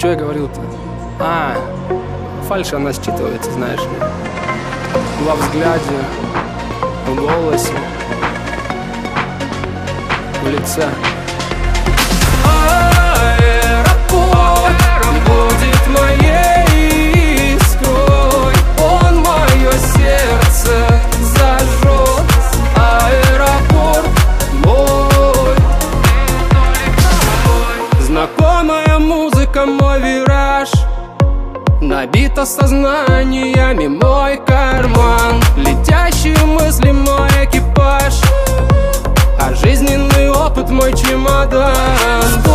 Что я говорил-то? Фальшь, она считывается, знаешь ли. Во взгляде, в голосе, в лице. Аэропорт будет моей искрой, он мое сердце зажжет. Аэропорт мой. Знакомая музыка, мой вираж, набито сознаниями мой карман. Летящие мысли, мой экипаж, а жизненный опыт мой чемодан.